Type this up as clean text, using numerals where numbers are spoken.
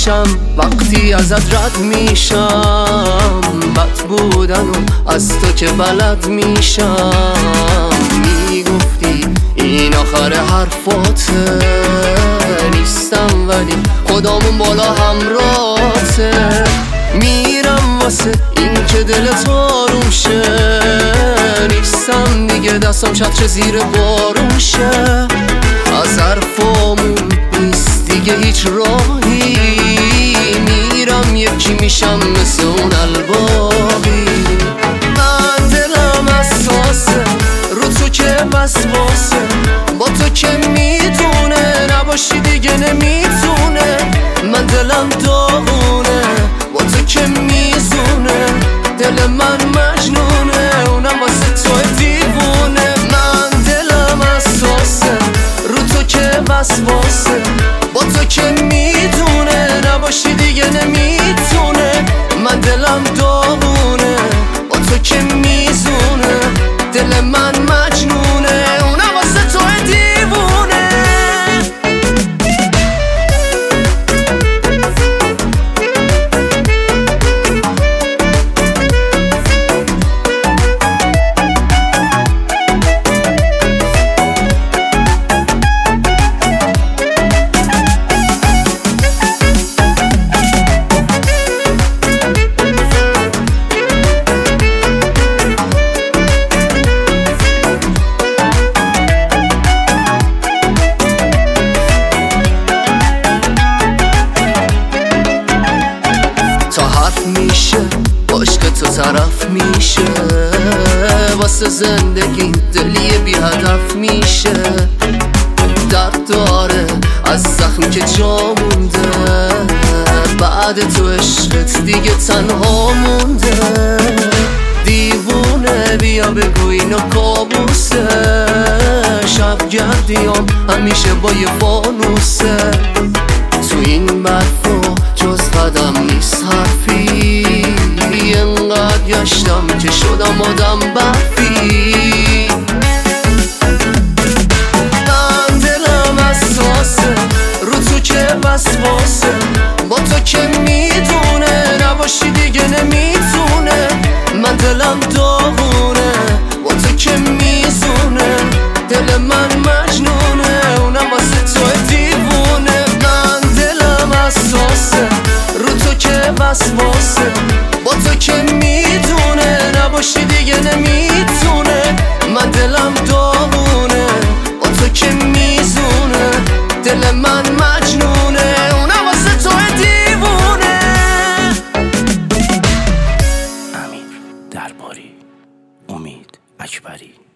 میشم وقتی ازت رد میشم، بد بودن و از تو که بلد میشم. میگفتی این آخر حرفاته، نیستم ولی خدامون بالا همراته. میرم واسه این که دلت آروم شه، نیستم دیگه دستم چتر زیر بارون شه. از حرفامون نیست دیگه هیچ راهی، میرم یکی میشم مثل اون البابی. من دلم حساسه رو تو که وسواسه، با تو که میدونه نباشی دیگه نمیتونه. من دلم داغونه با تو که میزونه، دل من مجنونه اونم واسه تو دیوونه. من دلم حساسه رو تو که وسواسه، با تو که میدونه نباشی دیگه نمیتونه. من دلم داغونه با تو که میزونه، دل من مجنونه اونم واسه تو دیوونه. میشه عشق تو طرف میشه، واسه زندگی دلی بی هدف میشه. درد داره از زخمی که جا مونده، بعد تو عشقت دیگه تنها مونده. دیوونه بیا بگو اینو کابوسه، شب گردیام همیشه با یه فانوسه. تو این برفا جز قدم نیست حرفی، انقدر گشتم که شدم آدم برفی. من دلم حساسه رو تو که وسواسه، با تو که میدونه نباشی دیگه نمیتونه. من دلم داغونه با تو که میزونه، دل من مجنونه اونم واسه تو دیوونه. من دلم حساسه رو تو که وسواسه، با تو که میدونه نباشی دیگه نمیتونه. من دلم داغونه با تو که میزونه، دل من مجنونه اونم واسه تو دیوونه. امیر درباری، امید اکبری.